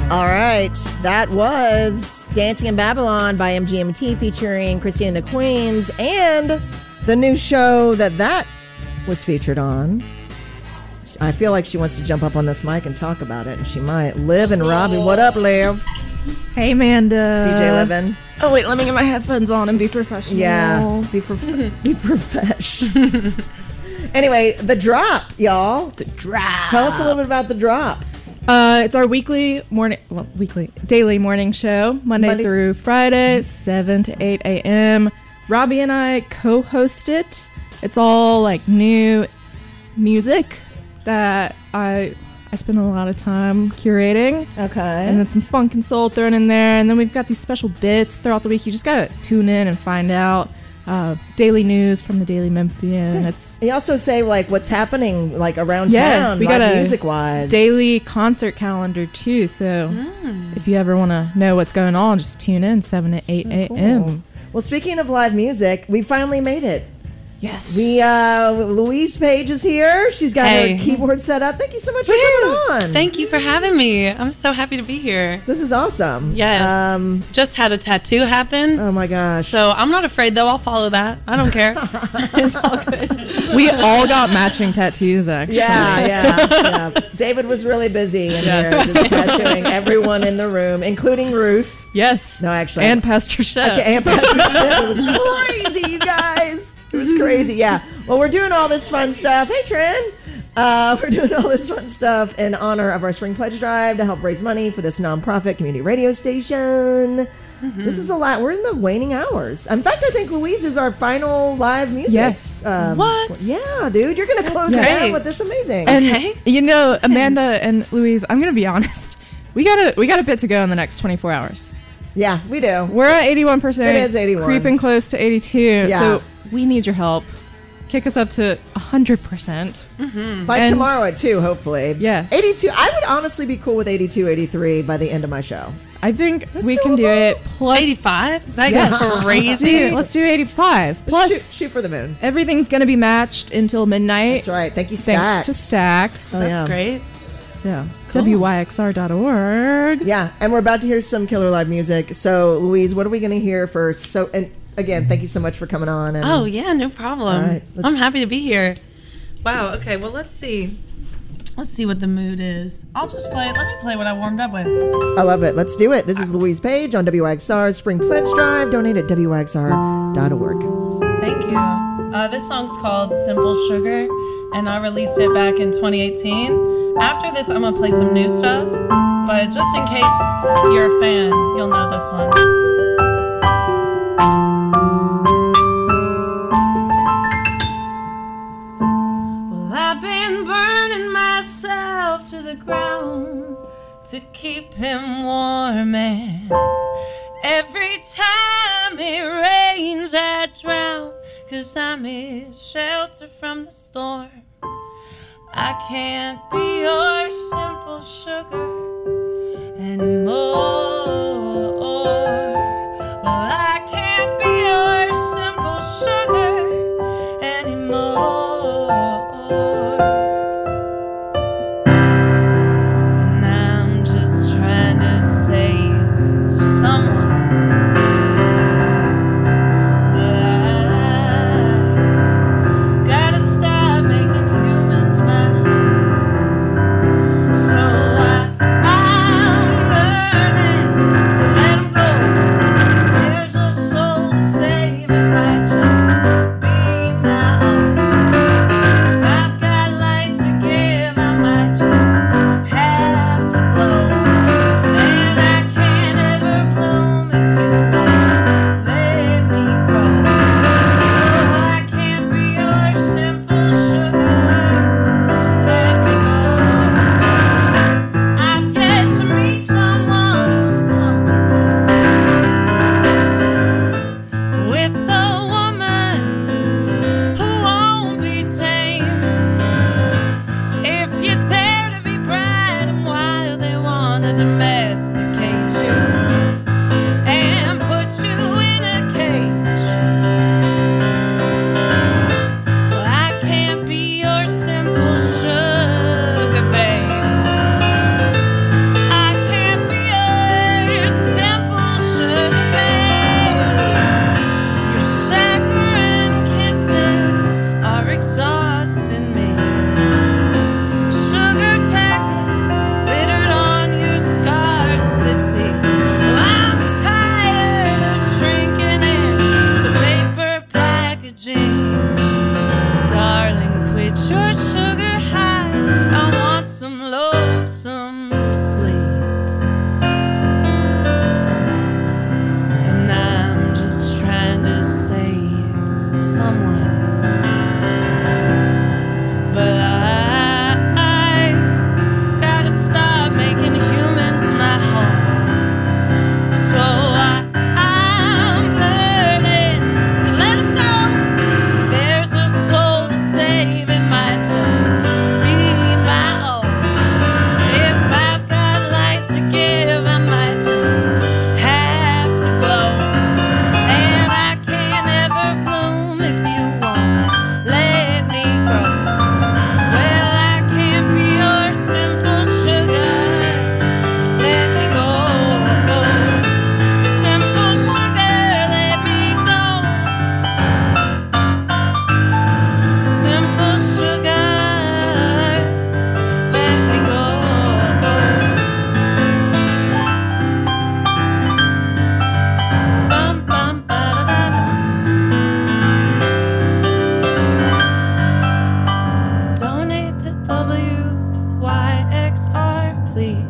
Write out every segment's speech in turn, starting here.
All right, that was Dancing in Babylon by MGMT featuring Christine and the Queens, and the new show that was featured on. I feel like she wants to jump up on this mic and talk about it, and she might. Liv and Robbie. What up, Liv? Hey, Amanda. DJ Livin. Oh, wait, let me get my headphones on and be professional. Yeah, be profesh. Anyway, The Drop, y'all. The Drop. Tell us a little bit about The Drop. It's our daily morning show, Monday through Friday, 7 to 8 a.m. Robbie and I co-host it. It's all like new music that I spend a lot of time curating. Okay. And then some funk and soul thrown in there. And then we've got these special bits throughout the week. You just got to tune in and find out. Daily news from the Daily Memphian. It's you also say like what's happening like around town, we got a music wise daily concert calendar too. So if you ever want to know what's going on, just tune in 7 to 8 a.m. Cool. Well, speaking of live music, we finally made it. Yes. Louise Page is here. She's got her keyboard set up. Thank you so much for coming on. Thank you for having me. I'm so happy to be here. This is awesome. Yes. Just had a tattoo happen. Oh my gosh. So I'm not afraid though. I'll follow that. I don't care. It's all good. We all got matching tattoos actually. Yeah. David was really busy in here just tattooing everyone in the room, including Ruth. Yes. No, actually. And Pastor Shep. Okay, and Pastor Shep. It was crazy, you guys. It was crazy, yeah. Well, we're doing all this fun stuff. Hey, Trin. We're doing all this fun stuff in honor of our Spring Pledge Drive to help raise money for this nonprofit community radio station. Mm-hmm. This is a lot. We're in the waning hours. In fact, I think Louise is our final live music. Yes. What? Yeah, dude. You're going to close it out with this amazing. And, you know, Amanda and Louise, I'm going to be honest. We got a bit to go in the next 24 hours. Yeah, we do. We're at 81%. It is 81. Creeping close to 82. Yeah. So we need your help. Kick us up to 100%. Mm-hmm. By tomorrow at 2, hopefully. Yes. 82. I would honestly be cool with 82, 83 by the end of my show. I think we can do it. Plus 85? Is that crazy? Let's do 85. Plus, shoot for the moon. Everything's going to be matched until midnight. That's right. Thank you, Stacks. Thanks to Stacks. That's great. So, cool. WYXR.org. Yeah, and we're about to hear some killer live music. So, Louise, what are we going to hear first? So, and again, thank you so much for coming on. And, oh, yeah, no problem. All right, I'm happy to be here. Wow, okay, well, let's see. Let's see what the mood is. I'll just let me play what I warmed up with. I love it. Let's do it. This is Louise Page on WYXR Spring Pledge Drive. Donate at WYXR.org. Thank you. This song's called Simple Sugar, and I released it back in 2018. After this, I'm going to play some new stuff, but just in case you're a fan, you'll know this one. Well, I've been burning myself to the ground to keep him warm, and every time it rains I drown, 'cause I'm his shelter from the storm. I can't be your simple sugar anymore. Well, I can't be your simple sugar anymore. And I'm just trying to save someone, but I gotta stop making humans mad. So I'm learning to let them go. There's a packaging. Darling, quit your sugar high. I want some lonesome sleep. And I'm just trying to save someone. But I gotta stop making humans my home. So I'm learning to let them go. If there's a soul to save, it might just be my own. If I've got light to give, I might just have to glow. And I can't ever bloom if you won't let me grow. Well, I can't be your simple sugar. Let me go. Simple sugar, let me go. Simple sugar, let me go. Bum, bum, ba-da-da-dum. Donate to WYXR, please.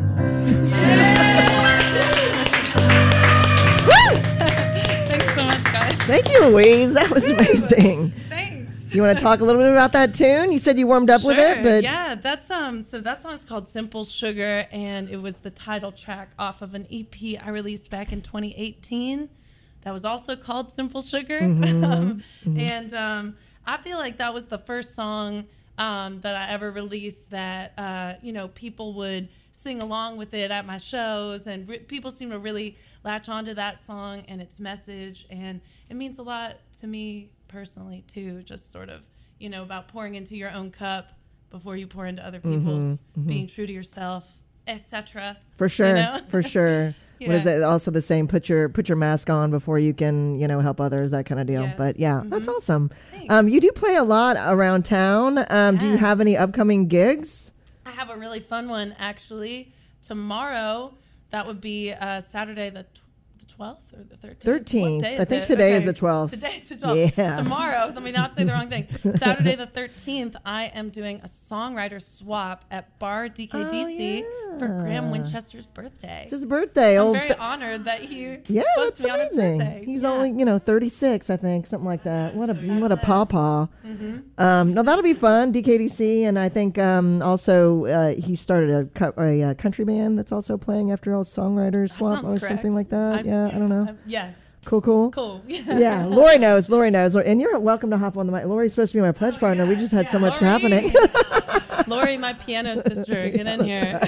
Thanks so much, guys. Thank you, Louise. That was amazing. Thanks. You want to talk a little bit about that tune? You said you warmed up with it, but yeah, that's so that song is called Simple Sugar, and it was the title track off of an EP I released back in 2018 that was also called Simple Sugar. And I feel like that was the first song that I ever released that people would sing along with it at my shows, and people seem to really latch onto that song and its message, and it means a lot to me personally too, just sort of about pouring into your own cup before you pour into other people's, being true to yourself, etc. for sure, for sure. Yeah. What is it? Also the same. Put your mask on before you can help others. That kind of deal. Yes. But yeah, that's awesome. Thanks. You do play a lot around town. Do you have any upcoming gigs? I have a really fun one actually tomorrow. That would be Saturday the 12th or the 13th? 13th. What day is I think it? today is Okay. the 12th. Today's the 12th. Yeah. Tomorrow, let me not say the wrong thing. Saturday the 13th, I am doing a songwriter swap at Bar DKDC for Graham Winchester's birthday. It's his birthday. I'm very honored that he Yeah, booked that's me on his amazing. birthday. He's Yeah. only 36, I think, something like that. What a pawpaw. No, that'll be fun. DKDC, and I think also he started a country band that's also playing after all songwriters swap sounds or correct. something like that. I don't know. Yes. Cool. Cool. Yeah, Lori knows, and you're welcome to hop on the mic. Lori's supposed to be my pledge partner. We just had so much Lori. happening. Lori, my piano sister, get in here.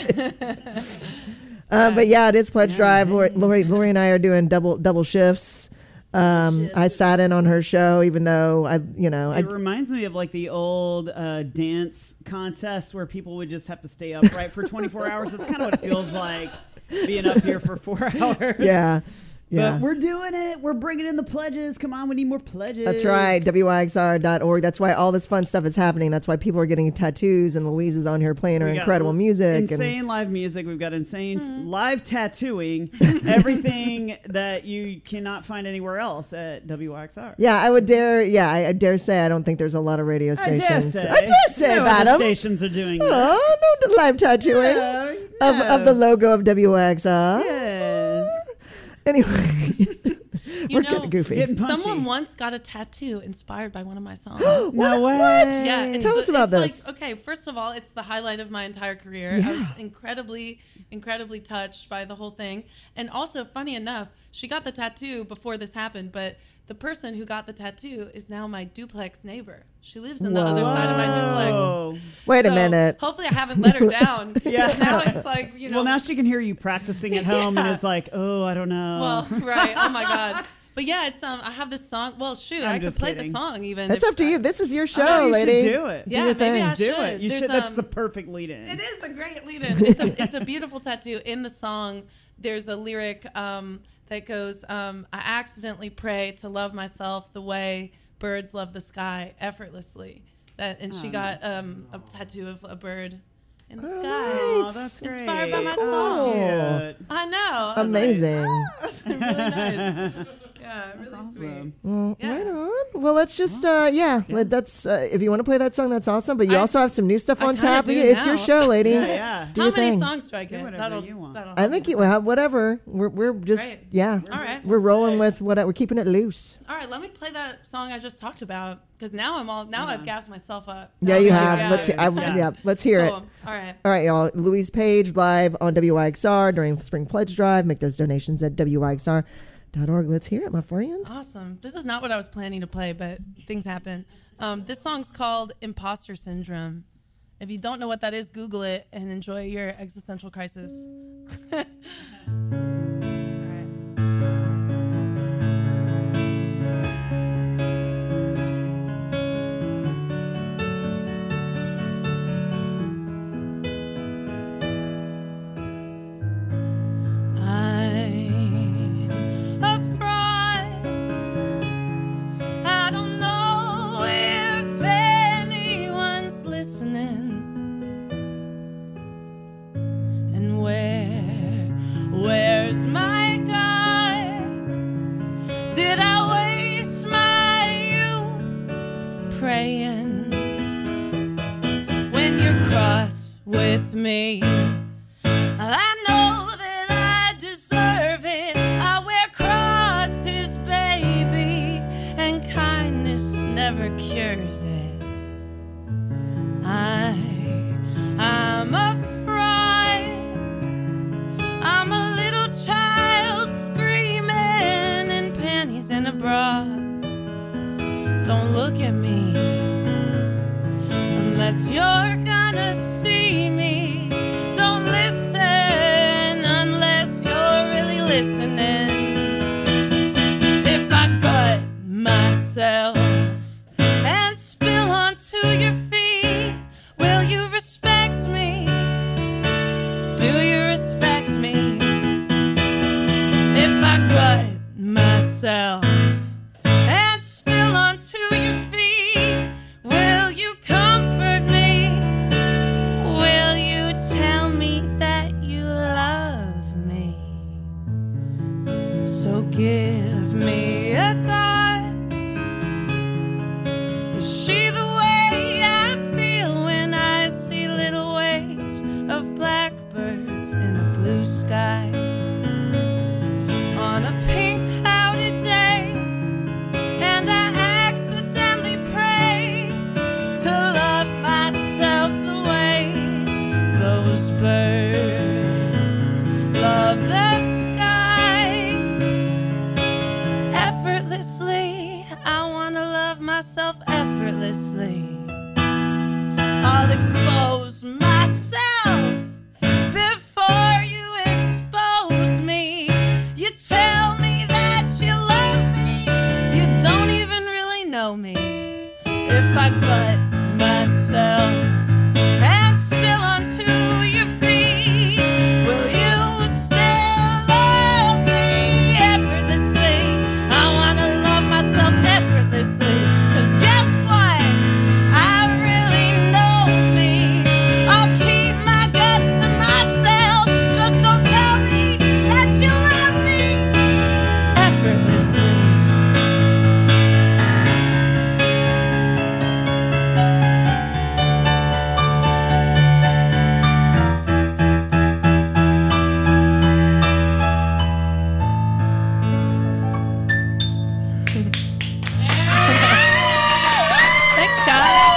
But yeah, it is pledge drive. Lori and I are doing double shifts. I sat in on her show, even though It reminds me of like the old dance contest where people would just have to stay upright for 24 hours. That's kind of what it feels like being up here for 4 hours. Yeah. But we're doing it. We're bringing in the pledges. Come on, we need more pledges. That's right. WYXR.org. That's why all this fun stuff is happening. That's why people are getting tattoos, and Louise is on here playing her incredible music. Insane live music. We've got insane live tattooing. Everything that you cannot find anywhere else at WYXR. Yeah, I would dare. Yeah, I dare say I don't think there's a lot of radio stations. I dare say, no other Adam. stations are doing this. Oh, no live tattooing of the logo of WYXR. Yes. Anyway, we're getting goofy. Getting punchy. Someone once got a tattoo inspired by one of my songs. No way. What? Yeah, Tell us about this. Like, okay, first of all, it's the highlight of my entire career. I was incredibly touched by the whole thing. And also, funny enough, she got the tattoo before this happened, but the person who got the tattoo is now my duplex neighbor. She lives in the other side of my duplex. Wait a So, minute. Hopefully I haven't let her down. Yeah. Now it's like, Well, now she can hear you practicing at home and is like, oh, I don't know. Well, right. Oh my God. But yeah, it's I have this song. Well, shoot, I could just play kidding. the song even. That's if up to you. This is your show, Oh, you lady. should do it. Yeah, your maybe thing. I Do should. it. You There's, should. That's the perfect lead-in. It is a great lead-in. It's a beautiful tattoo. In the song, there's a lyric that goes, I accidentally pray to love myself the way birds love the sky effortlessly. And she got a tattoo of a bird in the sky. Oh, that's great. Inspired by my Cool. song. Cute. I know. Amazing. Really nice. Yeah, That's really awesome. Well, Yeah. right on. Well, let's just that's if you want to play that song, that's awesome. But you also have some new stuff I on kinda tap. do It's your now. show, lady. Yeah. Do How your many thing. songs do I Do get? whatever you want. I think you have whatever. We're just Great. All right. We're rolling with what we're keeping it loose. All right, let me play that song I just talked about because now I've gassed myself up. Yeah, you Okay, have. yeah. Let's hear it. Cool. All right. All right, y'all. Louise Page live on WYXR during Spring Pledge Drive. Make those donations at WYXR.org. Let's hear it, my friend. Awesome. This is not what I was planning to play, but things happen. This song's called Imposter Syndrome. If you don't know what that is, Google it and enjoy your existential crisis. All right. I'm a fraud. I don't know if anyone's listening. And where's my God? Did I waste my youth praying? When you're cross with me, I know that I deserve it. I wear crosses, baby, and kindness never cures it. I'm a fraud. I'm a little child screaming in panties and a bra. Don't look at me unless you're gonna see me. Don't listen unless you're really listening. If I gut myself and spill onto your feet, will you respect me? Do you respect me? If I gut myself and spill onto your feet, will you comfort me? Will you tell me that you love me? So give me a God. Is she the way I feel when I see little waves of blackbirds in a blue sky? On a pink cloudy day, and I accidentally pray to love myself the way those birds love the sky. Effortlessly, I want to love myself effortlessly. I'll expose myself before you expose me. You tell me that you love me, you don't even really know me. If I gut myself and spill onto your feet, will you still love me effortlessly? I wanna love myself effortlessly, 'cause guess what? I really know me. I'll keep my guts to myself. Just don't tell me that you love me effortlessly. Thanks, guys.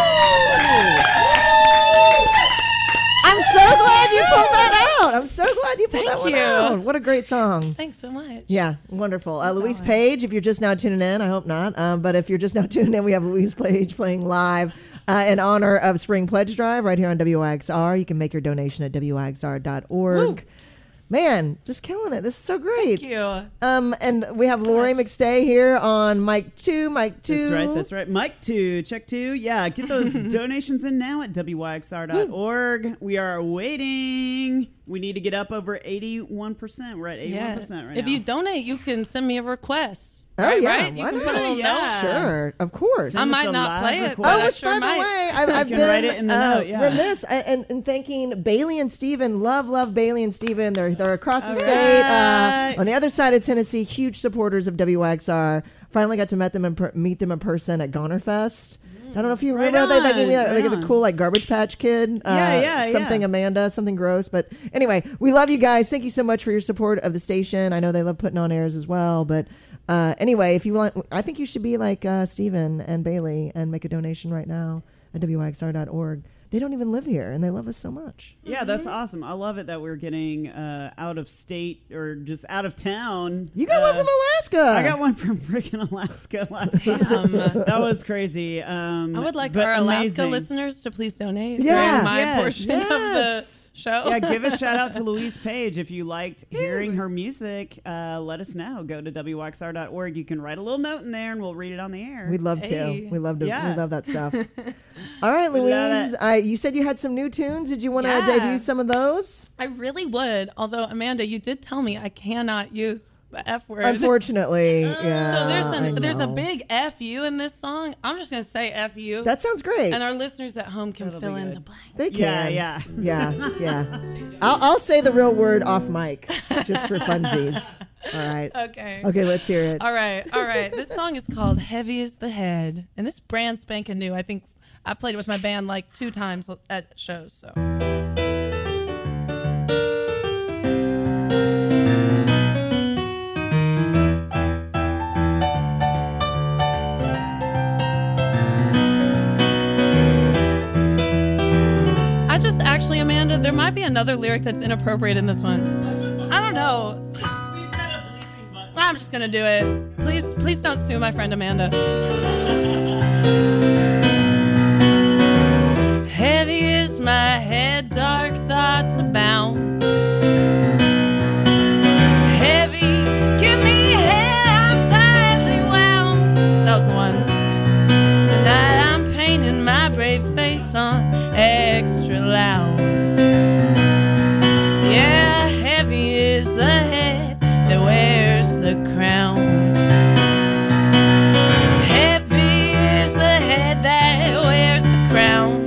I'm so glad you pulled that out. I'm so glad you pulled Thank that one you. out. What a great song. Thanks so much. Yeah, wonderful. Louise Page, if you're just now tuning in, I hope not. But if you're just now tuning in, we have Louise Page playing live in honor of Spring Pledge Drive right here on WYXR. You can make your donation at WYXR.org. Woo. Man, just killing it. This is so great. Thank you. And we have Lori McStay here on mic 2. That's right. Mike 2, check 2. Yeah, get those donations in now at WYXR.org. We are waiting. We need to get up over 81%. We're at 81% right now. If you donate, you can send me a request. Oh, right, yeah. right? You Why can not? put a little Yeah. note. Sure, of course. I Send us might a not live play it, recording. but Oh, I which, sure by the might. way, I've can been write it in the note, yeah. remiss and thanking Bailey and Steven. Love Bailey and Steven. They're across the All state, right. on the other side of Tennessee. Huge supporters of WXR. Finally got to meet them in person at Gonerfest. I don't know if you Right remember they gave me on, like right the on. cool like Garbage Patch Kid. Yeah, something yeah. Amanda, something gross. But anyway, we love you guys. Thank you so much for your support of the station. I know they love putting on airs as well. But anyway, if you want, I think you should be like Steven and Bailey and make a donation right now at WXR.org. They don't even live here, and they love us so much. Yeah, that's awesome. I love it that we're getting out of state or just out of town. You got one from Alaska. I got one from freaking Alaska last time. That was crazy. I would like but our Alaska amazing. listeners to please donate Yes, during my yes, portion of the show. Yeah, give a shout out to Louise Page. If you liked hearing her music, let us know. Go to WXR.org. You can write a little note in there and we'll read it on the air. We'd love Hey. to. We love to. Yeah. We love that stuff. All right, Love Louise. You said you had some new tunes. Did you want to Yeah. debut some of those? I really would. Although, Amanda, you did tell me I cannot use the F word. Unfortunately, yeah. So I there's a know. big F you in this song. I'm just going to say F you. That sounds great. And our listeners at home can That'll fill be in good. the blank. They can. Yeah. I'll say the real word off mic just for funsies. All right. Okay. Okay, let's hear it. All right. This song is called Heavy as the Head. And this brand spanking new. I think I've played it with my band like 2 times at shows. So. Actually, Amanda, there might be another lyric that's inappropriate in this one. I don't know. I'm just gonna do it. Please don't sue my friend Amanda. Heavy is my head, dark thoughts abound. Heavy, give me head, I'm tightly wound. That was the one. Tonight I'm painting my brave face on extra loud. Yeah, heavy is the head that wears the crown. Heavy is the head that wears the crown.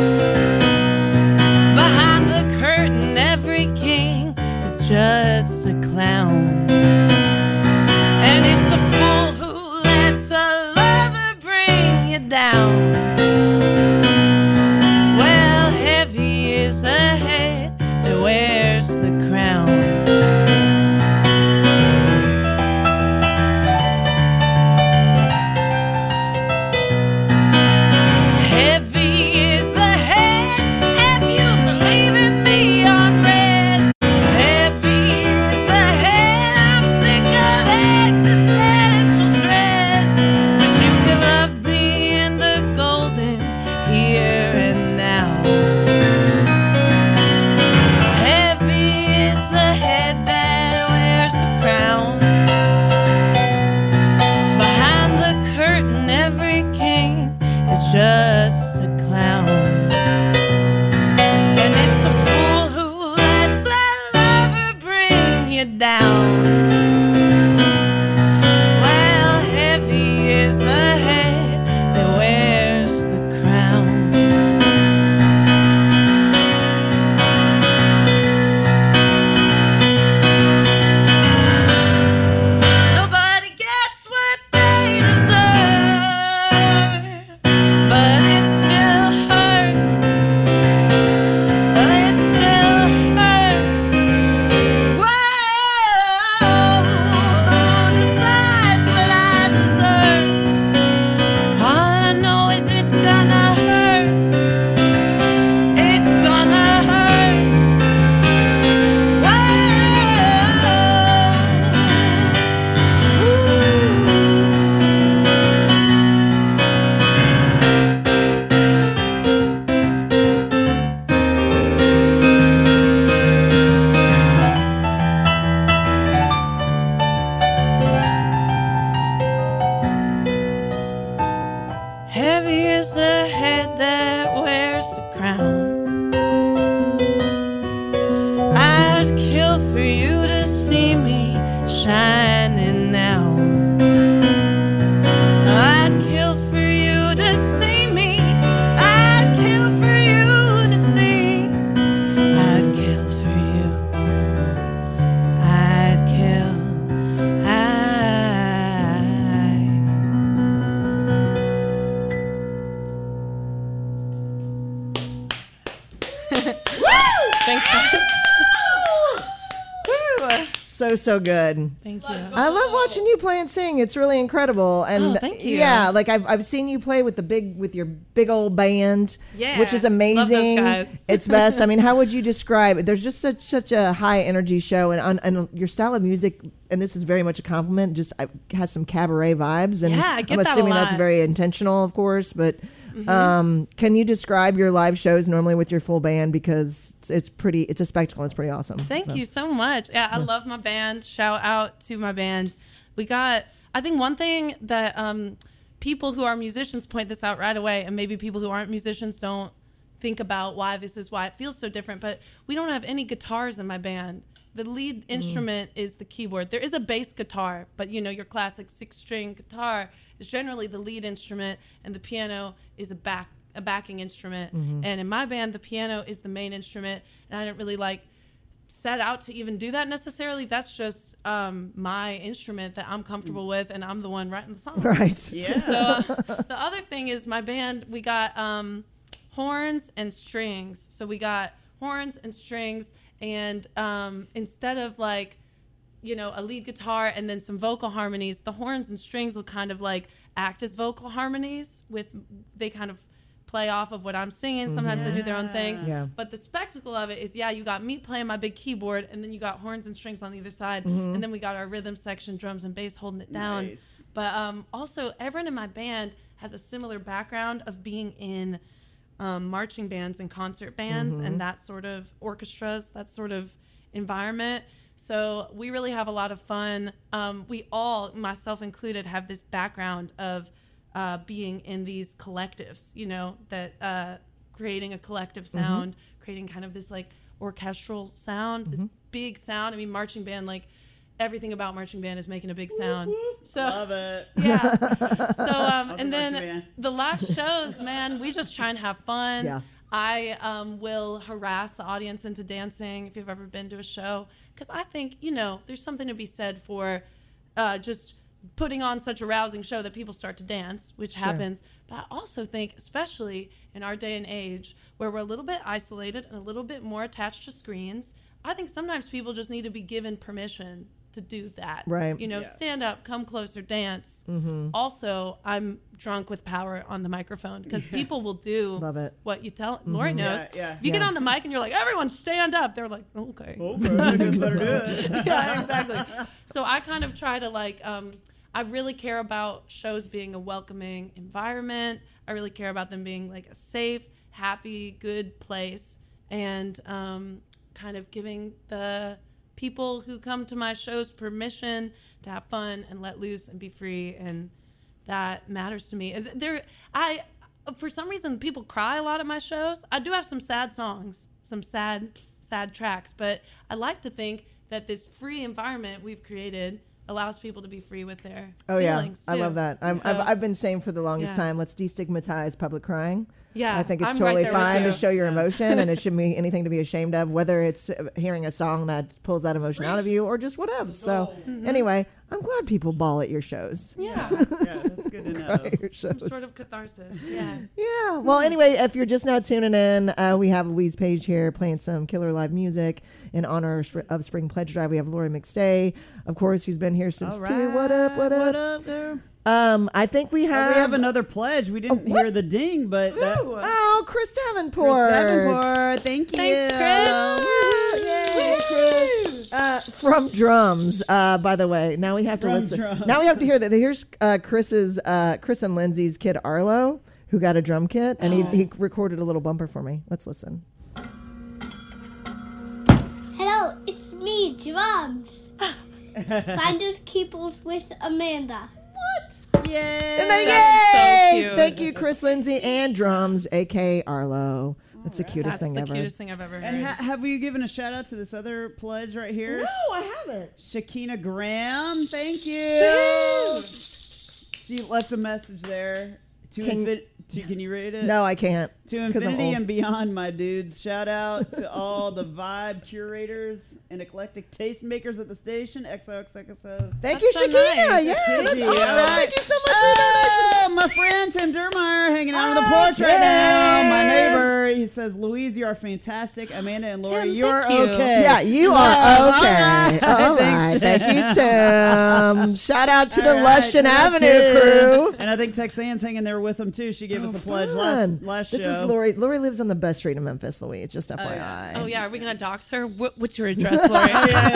Behind the curtain, every king is just a clown. And it's a fool who lets a lover bring you down. Well, heavy is the head that wears the crown. Heavy is the head, F you for leaving me on red. Heavy is the head, I'm sick of existential dread. Wish you could love me in the golden here and now. Heavy is the head that wears the crown. Behind the curtain, every king is just a clown. And it's a fool who lets a lover bring you down. Well, heavy is the head that wears the crown. Nobody gets what they deserve, but it still hurts. Well, it still hurts. Whoa, who decides what I deserve? All I know is it's gonna hurt. It's gonna hurt. Heavy is the head that wears the crown. I'd kill for you to see me shining now. Thanks, guys. Woo. So good. Thank you. I love watching you play and sing. It's really incredible. And thank you. Yeah, like I've seen you play with your big old band, Yeah. which is amazing. Love those guys. It's best. I mean, how would you describe it? There's just such a high energy show, and your style of music, and this is very much a compliment, just has some cabaret vibes. And Yeah, I get I'm that a assuming that's lot. very intentional, of course, but. Can you describe your live shows normally with your full band, because it's a spectacle. It's pretty awesome. Thank you so much. Yeah, I love my band. Shout out to my band. I think one thing that people who are musicians point this out right away, and maybe people who aren't musicians don't think about why it feels so different, but we don't have any guitars in my band. The lead instrument is the keyboard. There is a bass guitar, but your classic 6-string guitar is generally the lead instrument, and the piano is a backing instrument. And in my band, the piano is the main instrument, and I didn't really set out to even do that necessarily. That's just my instrument that I'm comfortable with, and I'm the one writing the song. Right. Yeah. So the other thing is my band, we got horns and strings. So we got horns and strings, and instead of a lead guitar and then some vocal harmonies, the horns and strings will kind of act as vocal harmonies. They kind of play off of what I'm singing. Sometimes they do their own thing. Yeah. But the spectacle of it is, you got me playing my big keyboard, and then you got horns and strings on either side, and then we got our rhythm section, drums and bass holding it down. Nice. But also, everyone in my band has a similar background of being in marching bands and concert bands and that sort of orchestras, that sort of environment. So we really have a lot of fun. We all, myself included, have this background of being in these collectives, that creating a collective sound, creating kind of this orchestral sound, this big sound. I mean, marching band, everything about marching band is making a big sound. So Love it. yeah. So and marching then band. the live shows, man, we just try and have fun. Yeah. I will harass the audience into dancing if you've ever been to a show, because I think there's something to be said for just putting on such a rousing show that people start to dance, which happens. But I also think, especially in our day and age where we're a little bit isolated and a little bit more attached to screens, I think sometimes people just need to be given permission to do that. Right. Stand up, come closer, dance. Also, I'm drunk with power on the microphone, because people will do Love it. what you tell. Lori knows. Yeah. If you get on the mic and you're like, everyone stand up, they're like, okay. Okay, I guess better do it. Yeah, exactly. So I kind of try to I really care about shows being a welcoming environment. I really care about them being a safe, happy, good place, and kind of giving the people who come to my shows permission to have fun and let loose and be free, and that matters to me. For some reason, people cry a lot at my shows. I do have some sad songs, some sad tracks, but I like to think that this free environment we've created allows people to be free with their feelings. I love that. I've been saying for the longest Yeah. time, let's destigmatize public crying. Yeah, I think it's I'm right totally there with fine to you. show your emotion, and it shouldn't be anything to be ashamed of, whether it's hearing a song that pulls that emotion out of you or just whatever. So anyway, I'm glad people bawl at your shows. Yeah, Yeah, that's good to know. At your some shows. sort of catharsis. Yeah. Yeah. Well, anyway, if you're just now tuning in, we have Louise Page here playing some killer live music in honor of Spring Pledge Drive. We have Lori McStay, of course, who's been here since All two. right. What up? What What up? up, girl? I think we Oh, have. we have another pledge. We didn't what? hear the ding, but Oh, Chris Davenport. Chris Davenport, thank you. Thanks, Chris. Yay, Chris. From drums, by the way. Now we have to From listen. drums. Now we have to hear that. Here's Chris and Lindsay's kid Arlo, who got a drum kit, and he recorded a little bumper for me. Let's listen. Hello, it's me, Drums. Finders Keepers with Amanda. Yay! And then, That's so yay! cute. Thank you, Chris Lindsay and drums, aka Arlo. That's the cutest That's thing the ever. cutest thing I've ever And heard. have we given a shout out to this other pledge right here? No, I haven't. Shakina Graham, thank you. She left a message there. Can you read it? No, I can't. To 'cause I'm infinity old. and beyond, my dudes. Shout out to all the vibe curators and eclectic tastemakers at the station. XOXOXO. Thank you, That's so Shakina. nice. Yeah, Thank that's you. awesome. All right. Thank you so much for that. Oh, my friend Tim Dermeyer hanging out on the porch right now. My neighbor. Lori. He says, Louise, you are fantastic. Amanda and Lori, Tim, you are thank you. okay. Yeah, you Love. are okay. All All right. right. Thank you, Tim. Shout out to the All Lush and right, Avenue Tim. crew. And I think Texan's hanging there with them, too. She gave us a pledge Fun. last This show. is Lori. Lori lives on the best street in Memphis, Louise. Just FYI. Oh yeah, are we gonna dox her? What's your address, Lori?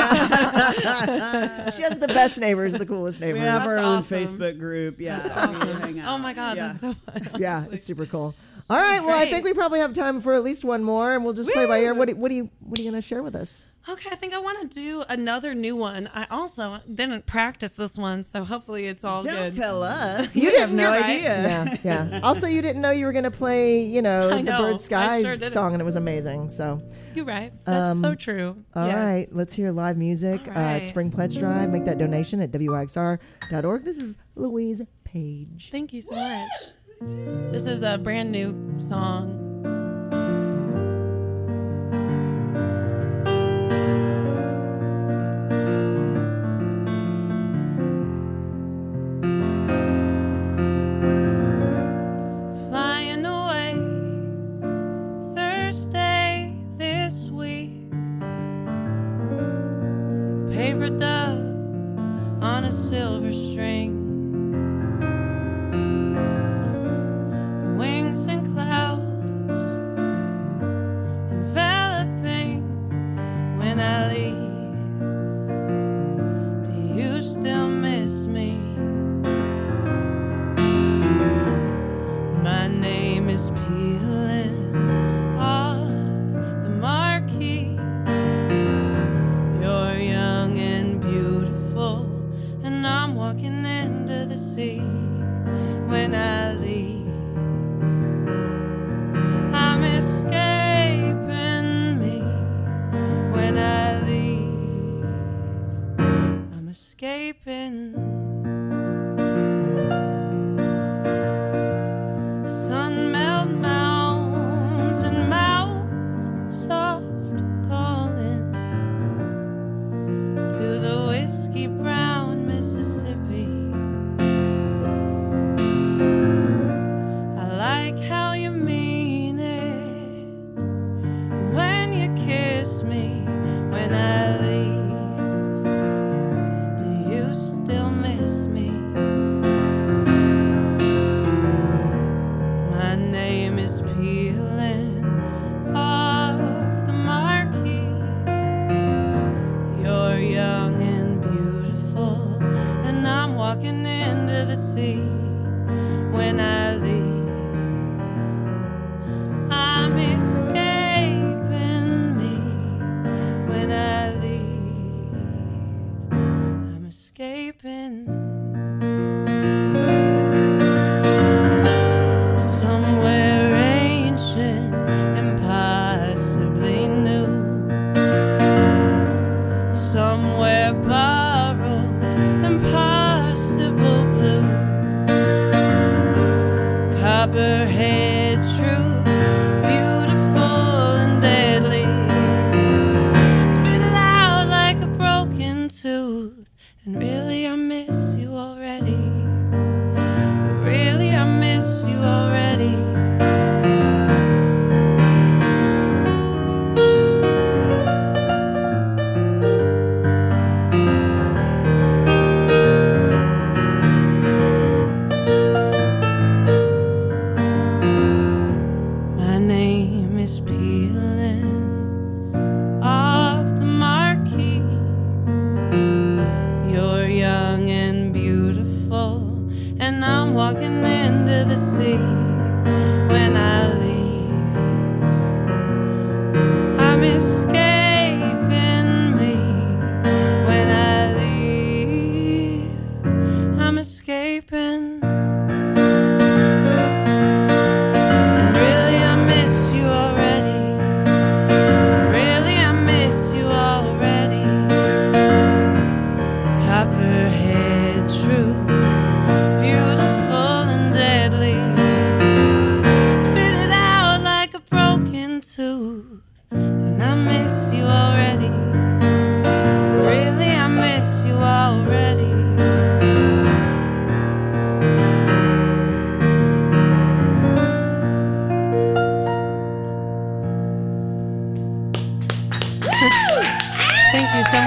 She has the best neighbors, the coolest We neighbors. have our own awesome. Facebook group. Yeah. That's we awesome. hang out. Oh my god, Yeah. that's so fun. Yeah, it's super cool. All right, well, I great. think we probably have time for at least one more, and we'll just play by ear. What are you going to share with us? Okay, I think I want to do another new one. I also didn't practice this one, so hopefully it's all Don't good. tell us. You We have didn't- no You're right. idea. Yeah. Also, you didn't know you were going to play, I the know, Bird I Sky sure didn't. song, and it was amazing. So, You're right. That's so true. all right, Yes. let's hear live music All at right. Spring Pledge Drive. Make that donation at WYXR.org. This is Louise Page. Thank you so much. This is a brand new song. Flying away Thursday this week. Paper dove on a silver string. Wings and clouds enveloping when I leave. Do you still miss me? My name is peeling off the marquee. You're young and beautiful, and I'm walking into the sea when I leave. I'm escaping me when I leave. I'm escaping. Sun melt mountain mouths soft calling to the whiskey brown Mississippi. I like how you mean it when you kiss me when I leave. Do you still miss me? My name is peeling off the marquee. You're young and beautiful, and I'm walking into the sea when I leave. I'm escaping me when I leave. I'm escaping. Somewhere ancient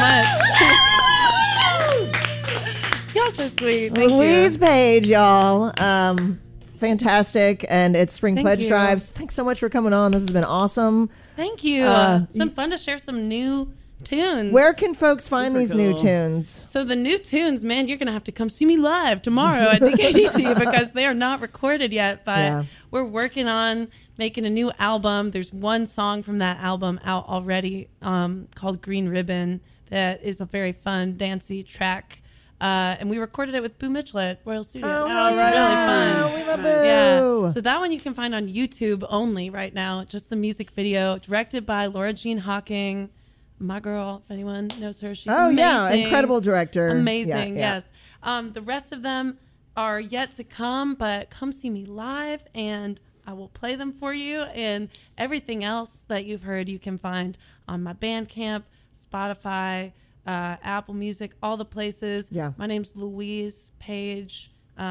much. Y'all so sweet. Thank Louise you. Page, y'all. Fantastic. And it's Spring Thank Pledge you. Drives. Thanks so much for coming on. This has been awesome. Thank you. It's been fun to share some new tunes. Where can folks find Super these new cool. tunes? So the new tunes, man, you're going to have to come see me live tomorrow at DKDC because they are not recorded yet, but Yeah. we're working on making a new album. There's one song from that album out already called Green Ribbon that is a very fun, dancey track. And we recorded it with Boo Mitchell at Royal Studios. Oh, It was right. really fun. We love Yeah. Boo. So that one you can find on YouTube only right now. Just the music video, directed by Laura Jean Hawking, my girl. If anyone knows her, she's Oh, amazing. yeah. Incredible director. Amazing. Yeah, yeah. Yes. The rest of them are yet to come, but come see me live, and I will play them for you. And everything else that you've heard, you can find on my Bandcamp, Spotify, Apple Music, all the places. Yeah. My name's Louise Page,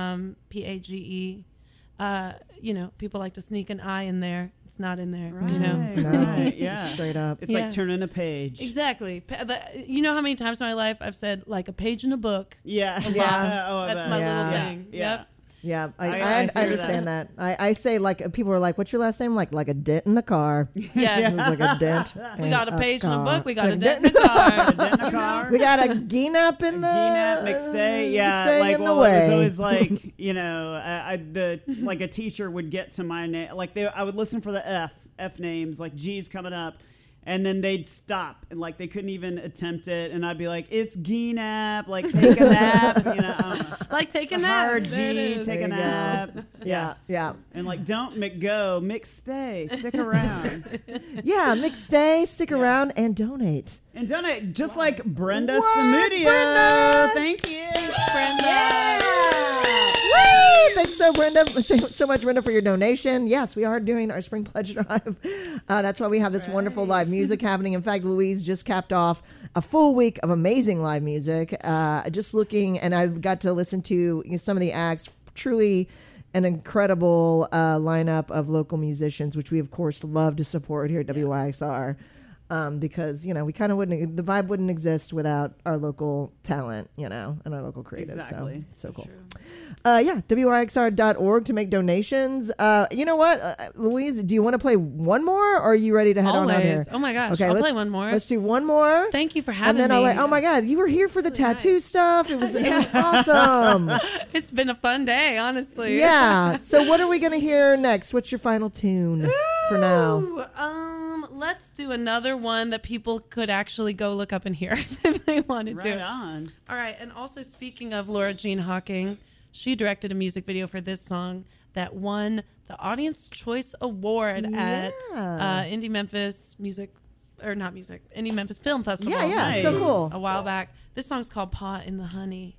Page. You know, people like to sneak an I in there. It's not in there. You know. Right, yeah. Straight up. It's Yeah. like turning a page. Exactly. You know how many times in my life I've said like a page in a book. Yeah. Yeah. Oh, I That's bet. my Yeah. little thing. Yeah. Yep. Yeah, I I hear understand that. I say, like, people are like, what's your last name? Like a dent in the car. This Yes. is like a dent. We got a page in a car. book. We got a Like dent in a car. Dent in a car. We got a Geenap in the Geenap, McStay, yeah, stay like in well, the way. it was always like like a teacher would get to my name, like I would listen for the F names, like G's coming up, and then they'd stop and like they couldn't even attempt it, and I'd be like, it's Geenap, like take a nap, I don't know. Like take a The nap. hard There it G, is. take a There you go. nap, yeah. and like don't McGo, McStay, stick around. Yeah, McStay, stick around and donate. And donate, just like Brenda What, Samudio. Brenda? Thank you. Brenda. Woo! Thanks so much, Brenda, for your donation. Yes, we are doing our Spring Pledge Drive. That's why we have this wonderful live music happening. In fact, Louise just capped off a full week of amazing live music. Just looking, and I got to listen to some of the acts. Truly an incredible lineup of local musicians, which we, of course, love to support here at WYXR. Because, we kind of wouldn't, the vibe wouldn't exist without our local talent, and our local creatives. Exactly. So cool. WYXR.org to make donations. You know what, Louise, do you want to play one more, or are you ready to head on out here? Always. Oh my gosh. Okay, I'll let's play one more. Let's do one more. Thank you for having and then me. I'll like, oh my God, you were here for the tattoo stuff. It was awesome. It's been a fun day, honestly. Yeah. So what are we going to hear next? What's your final tune for now? Let's do another one that people could actually go look up and hear if they wanted Right to. on. All right. And also, speaking of Laura Jean Hawking, she directed a music video for this song that won the Audience Choice Award at Indie Memphis Indie Memphis Film Festival. Yeah, so Nice. cool. A while back. This song's called Paw in the Honey.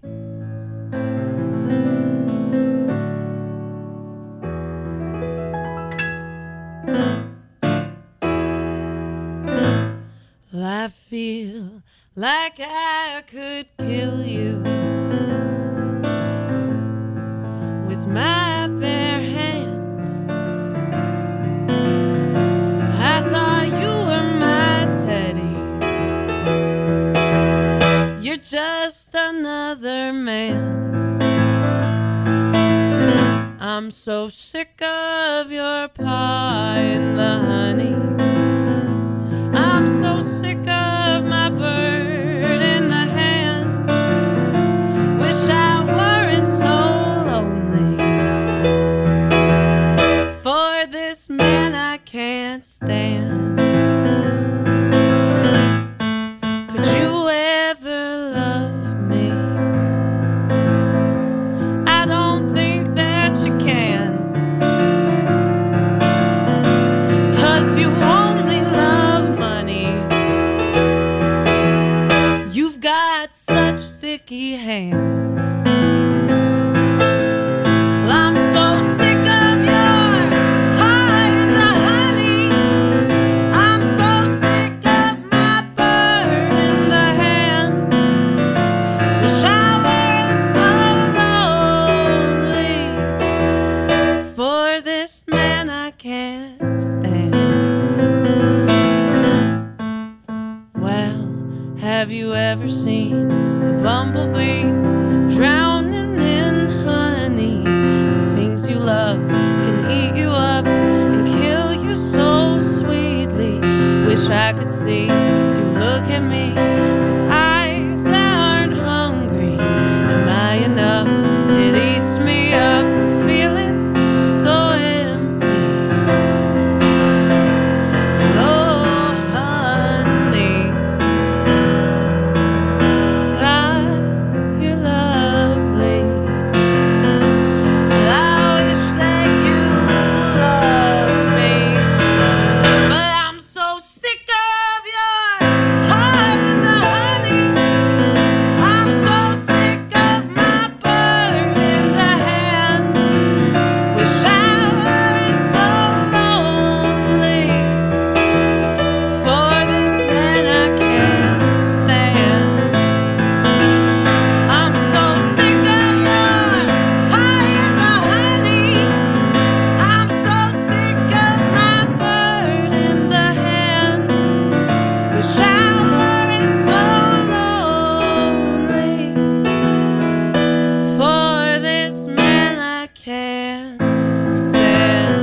I feel like I could kill you with my bare hands. I thought you were my teddy. You're just another man. I'm so sick of your paw in the honey. I'm so sick of my bird in the hand. Wish I weren't so lonely. For this man I can't stand. Could you ever love me? I don't think that you can. 'Cause you only love money. You've got such sticky hands. Well, I'm so sick of your pie and the honey. I'm so sick of my bird in the hand. Wish I weren't so lonely. For this man I can't stand. Well, Have you ever seen a bumblebee drowning in honey? The things you love can eat you up and kill you so sweetly. Wish I could see you look at me with eyes that aren't hungry. Am I enough? It eats me up. I'm feeling so empty. Oh, honey, God, you're lovely. I wish that you loved me, but I'm so sick of your pie and the honey. I'm so sick of my bird in the hand. Wish I weren't so lonely. For this man I can't stand. I'm so sick of your pie and the honey. I'm so sick of my bird in the hand. Wish I weren't so lonely. For this man I can't stand.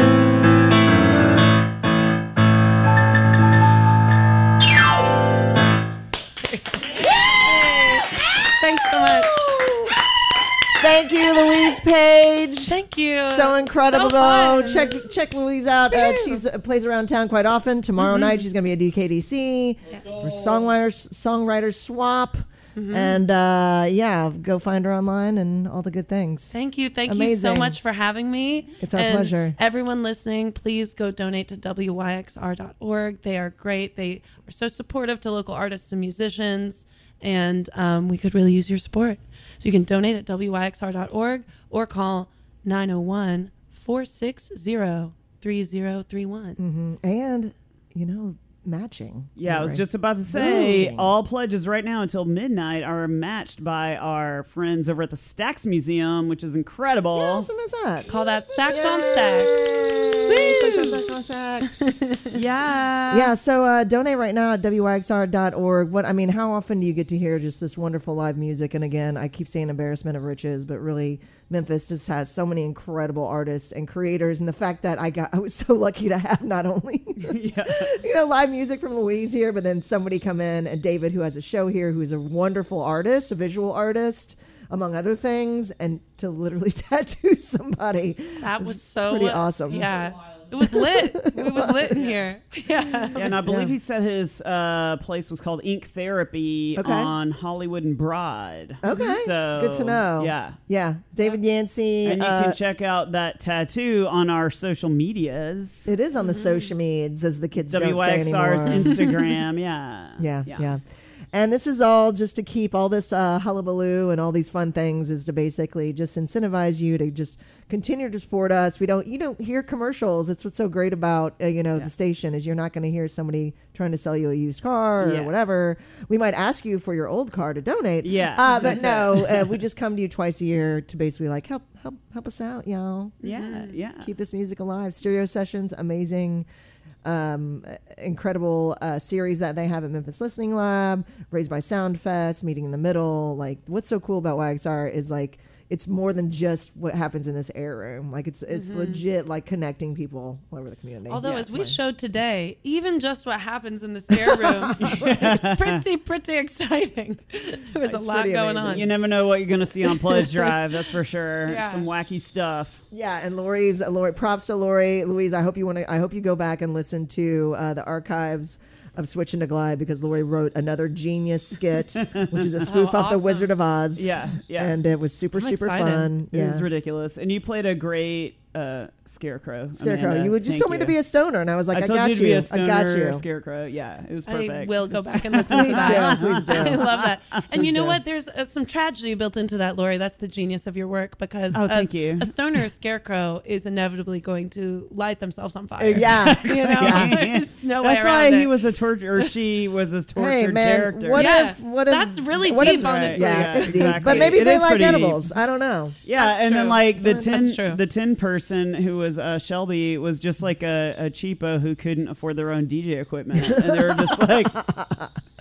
Thanks so much. Thank you, Louise Page. Thank you. So incredible. So Go fun. check Louise out. She's plays around town quite often. Tomorrow night she's going to be at DKDC for songwriters swap. And go find her online and all the good things. Thank you so Amazing. much for having me. It's our And pleasure. Everyone listening, please go donate to wyxr.org. They are great. They are so supportive to local artists and musicians, and we could really use your support. So you can donate at wyxr.org or call 901-460-3031. And, matching. Yeah, I was Right. just about to say, Matching. all pledges right now until midnight are matched by our friends over at the Stax Museum, which is incredible. Yeah, awesome as that. Call that Stacks on Stacks. Yeah. Yeah, so donate right now at wyxr.org. How often do you get to hear just this wonderful live music? And again, I keep saying embarrassment of riches, but really Memphis just has so many incredible artists and creators. And the fact that I was so lucky to have not only live music from Louise here, but then somebody come in, and David, who has a show here, who's a wonderful artist, a visual artist, among other things, and to literally tattoo somebody. That was so pretty awesome. Yeah. It was lit. It was lit in here. Yeah. And I believe Yeah. he said his place was called Ink Therapy Okay. on Hollywood and Broad. Okay, So, good to know. Yeah. Yeah, David Yancey. And you can check out that tattoo on our social medias. It is on the social medias, as the kids don't say WYXR's anymore. Instagram. Yeah. Yeah. And this is all just to keep all this hullabaloo and all these fun things, is to basically just incentivize you to just continue to support us. You don't hear commercials. It's what's so great about the station, is you're not going to hear somebody trying to sell you a used car or whatever. We might ask you for your old car to donate. Yeah, but no, we just come to you twice a year to basically like help us out, y'all. Yeah. Keep this music alive. Stereo Sessions, amazing. Incredible series that they have at Memphis Listening Lab, Raised by Soundfest, Meeting in the Middle. Like, what's so cool about WAGSR is like it's more than just what happens in this air room. Like it's legit like connecting people all over the community. Although, as we showed today, even just what happens in this air room is pretty exciting. There was a lot pretty going amazing. on. You never know what you're going to see on Pledge Drive, that's for sure. Yeah. Some wacky stuff. Yeah, and Lori, props to Lori. Louise, I hope you go back and listen to the archives of Switching to Glide, because Lori wrote another genius skit, which is a spoof off the awesome. Wizard of Oz. Yeah. And it was super excited. fun. It was ridiculous. And you played a great Scarecrow. Scarecrow. Amanda. You would just Thank told me to be a stoner, and I was like, I told got you to be a I stoner got you. Scarecrow. Yeah, it was I perfect. will go back and listen to Please that. do. Please do. I love that. And you know do. what? There's some tragedy built into that, Lori. That's the genius of your work, because thank you. a stoner scarecrow is inevitably going to light themselves on fire. Yeah. You know, there's no way That's around why it. he was a torture, or she was a tortured Hey man, character. what Yeah. if That's really what deep, if, honestly. Yeah, Yeah, it's deep. exactly. But maybe It they is like pretty deep. edibles. I don't know. Yeah, That's and then true. like That's true. the 10 person who was Shelby was just like a cheapo who couldn't afford their own DJ equipment, and they were just like,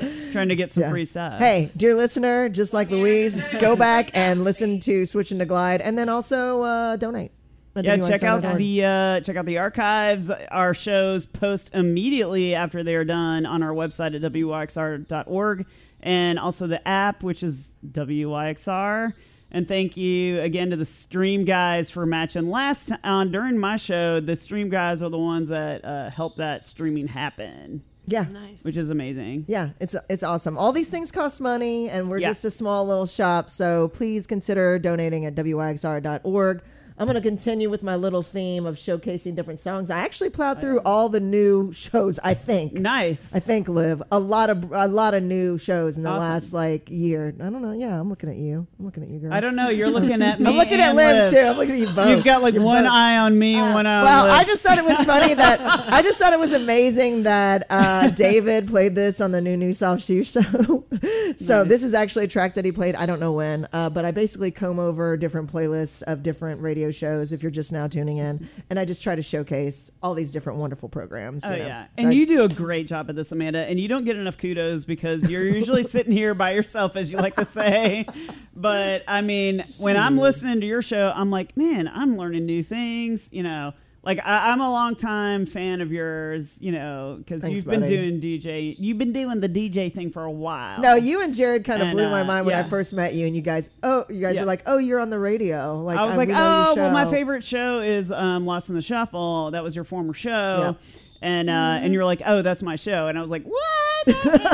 trying to get some free stuff. Hey, dear listener, just like Louise, go back and listen to Switching to Glide, and then also donate. Yeah, check out the archives. Our shows post immediately after they are done on our website at wyxr.org, and also the app, which is WYXR. And thank you again to the stream guys for matching. During my show, the stream guys are the ones that help that streaming happen. Yeah. Nice. Which is amazing. Yeah, it's awesome. All these things cost money, and we're just a small little shop, so please consider donating at wyxr.org. I'm going to continue with my little theme of showcasing different songs. I actually plowed through all the new shows, I think. Nice. I think, Liv. A lot of new shows in the last year. I don't know. Yeah, I'm looking at you. I'm looking at you, girl. I don't know. You're looking at me. I'm looking at Liv too. I'm looking at you both. You've got one eye on me and one eye on Liv. I just thought it was funny I just thought it was amazing that David played this on the New Soft Shoe show. So this is actually a track that he played. I don't know when, but I basically comb over different playlists of different radio shows if you're just now tuning in, and I just try to showcase all these different wonderful programs. Yeah, and you do a great job at this, Amanda, and you don't get enough kudos because you're usually sitting here by yourself, as you like to say. But I mean, when I'm listening to your show, I'm like, man, I'm learning new things, Like I'm a longtime fan of yours, because you've been doing the DJ thing for a while. No, you and Jared kind of blew my mind when I first met you, and you guys were like, "Oh, you're on the radio." Like I was like, "Oh, well, my favorite show is Lost in the Shuffle. That was your former show." Yeah. And you're like, "Oh, that's my show," and I was like, "What?"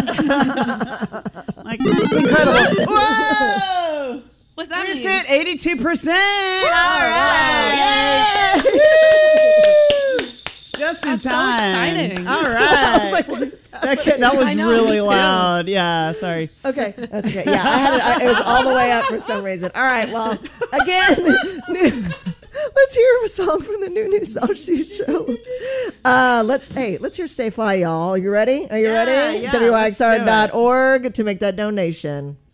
Like, it's incredible! Whoa! What's that mean? We're at 82%. All right. Just in That's so time. exciting. All right. I was like, what is happening? That was I know, really me too. loud. Yeah, sorry. Okay, that's okay. Yeah, I had it. It was all the way up for some reason. All right, well, again, let's hear a song from the New Soft Shoe show. Let's hear "Stay Fly," y'all. Are you ready? Are you ready? Yeah, WYXR.org to make that donation.